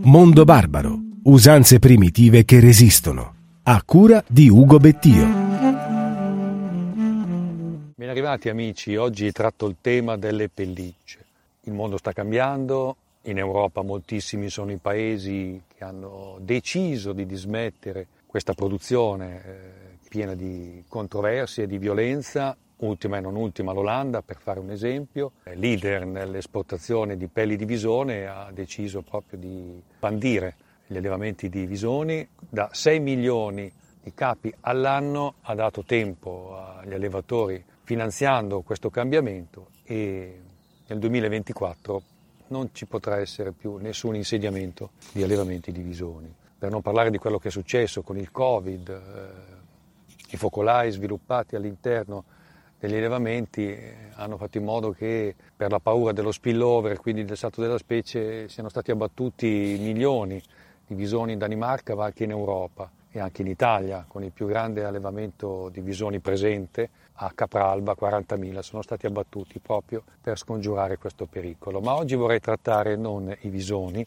Mondo Barbaro. Usanze primitive che resistono. A cura di Ugo Bettio. Ben arrivati amici, oggi tratto il tema delle pellicce. Il mondo sta cambiando, in Europa moltissimi sono i paesi che hanno deciso di dismettere questa produzione piena di controversie e di violenza. Ultima e non ultima l'Olanda, per fare un esempio, leader nell'esportazione di pelli di visone, ha deciso proprio di bandire gli allevamenti di visoni. Da 6 milioni di capi all'anno ha dato tempo agli allevatori finanziando questo cambiamento e nel 2024 non ci potrà essere più nessun insediamento di allevamenti di visoni. Per non parlare di quello che è successo con il Covid, i focolai sviluppati all'interno degli allevamenti hanno fatto in modo che per la paura dello spillover, quindi del salto della specie, siano stati abbattuti milioni di visoni in Danimarca, ma anche in Europa e anche in Italia, con il più grande allevamento di visoni presente a Capralba, 40.000 sono stati abbattuti proprio per scongiurare questo pericolo. Ma oggi vorrei trattare non i visoni,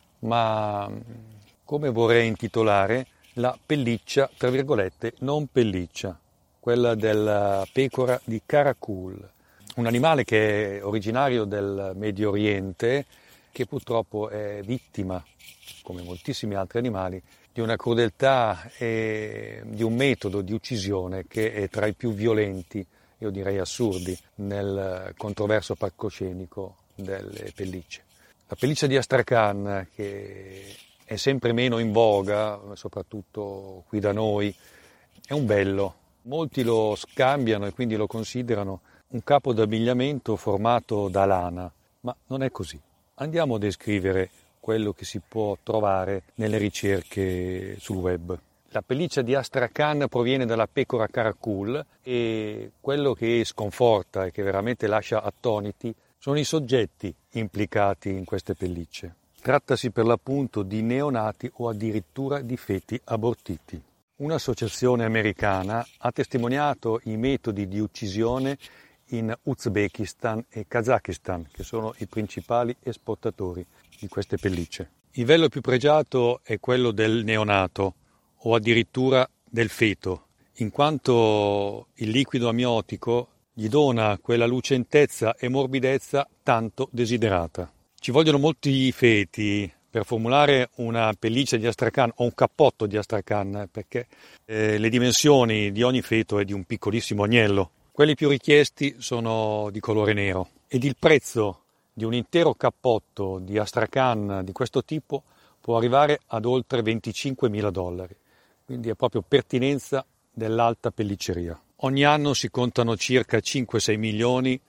ma come vorrei intitolare la pelliccia, tra virgolette, non pelliccia, quella della pecora di Karakul, un animale che è originario del Medio Oriente, che purtroppo è vittima, come moltissimi altri animali, di una crudeltà e di un metodo di uccisione che è tra i più violenti, io direi assurdi, nel controverso palcoscenico delle pellicce. La pelliccia di Astrakhan, che è sempre meno in voga, soprattutto qui da noi, è un bello. Molti lo scambiano e quindi lo considerano un capo d'abbigliamento formato da lana, ma non è così. Andiamo a descrivere quello che si può trovare nelle ricerche sul web. La pelliccia di Astrakhan proviene dalla pecora Karakul e quello che sconforta e che veramente lascia attoniti sono i soggetti implicati in queste pellicce. Trattasi per l'appunto di neonati o addirittura di feti abortiti. Un'associazione americana ha testimoniato i metodi di uccisione in Uzbekistan e Kazakistan, che sono i principali esportatori di queste pellicce. Il livello più pregiato è quello del neonato o addirittura del feto, in quanto il liquido amniotico gli dona quella lucentezza e morbidezza tanto desiderata. Ci vogliono molti feti per formulare una pelliccia di Astrakhan o un cappotto di Astrakhan, perché le dimensioni di ogni feto è di un piccolissimo agnello. Quelli più richiesti sono di colore nero ed il prezzo di un intero cappotto di Astrakhan di questo tipo può arrivare ad oltre $25.000, quindi è proprio pertinenza dell'alta pellicceria. Ogni anno si contano circa 5-6 milioni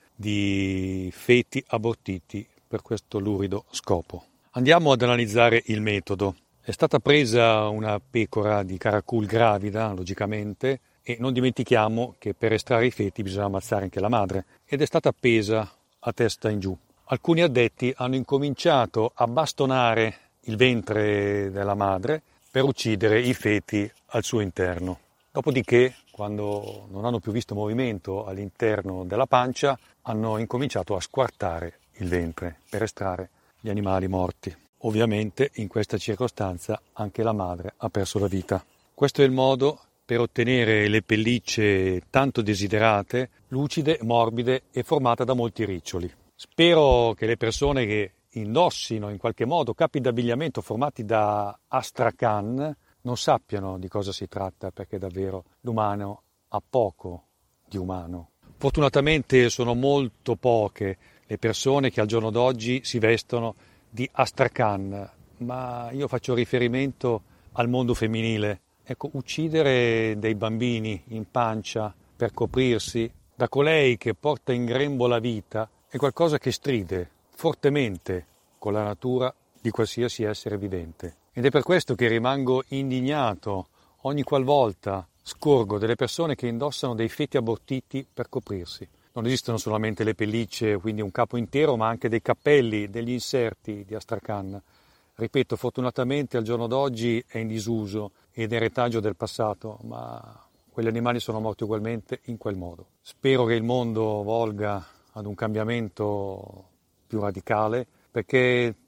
di feti abortiti per questo lurido scopo. Andiamo ad analizzare il metodo. È stata presa una pecora di Karakul gravida, logicamente, e non dimentichiamo che per estrarre i feti bisogna ammazzare anche la madre, ed è stata appesa a testa in giù. Alcuni addetti hanno incominciato a bastonare il ventre della madre per uccidere i feti al suo interno. Dopodiché, quando non hanno più visto movimento all'interno della pancia, hanno incominciato a squartare il ventre per estrarre gli animali morti. Ovviamente in questa circostanza anche la madre ha perso la vita. Questo è il modo per ottenere le pellicce tanto desiderate, lucide, morbide e formate da molti riccioli. Spero che le persone che indossino in qualche modo capi d'abbigliamento formati da Astrakhan non sappiano di cosa si tratta, perché davvero l'umano ha poco di umano. Fortunatamente sono molto poche le persone che al giorno d'oggi si vestono di Astrakhan, ma io faccio riferimento al mondo femminile. Ecco, uccidere dei bambini in pancia per coprirsi da colei che porta in grembo la vita è qualcosa che stride fortemente con la natura di qualsiasi essere vivente. Ed è per questo che rimango indignato ogni qualvolta scorgo delle persone che indossano dei feti abortiti per coprirsi. Non esistono solamente le pellicce, quindi un capo intero, ma anche dei cappelli, degli inserti di Astrakhan. Ripeto, fortunatamente al giorno d'oggi è in disuso ed è retaggio del passato, ma quegli animali sono morti ugualmente in quel modo. Spero che il mondo volga ad un cambiamento più radicale, perché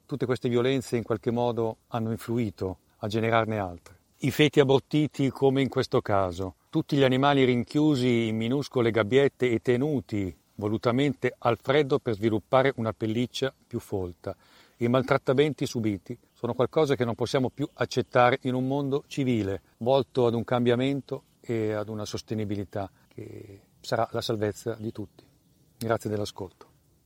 tutte queste violenze in qualche modo hanno influito a generarne altre. I feti abortiti come in questo caso, tutti gli animali rinchiusi in minuscole gabbiette e tenuti volutamente al freddo per sviluppare una pelliccia più folta. I maltrattamenti subiti sono qualcosa che non possiamo più accettare in un mondo civile, volto ad un cambiamento e ad una sostenibilità che sarà la salvezza di tutti. Grazie dell'ascolto.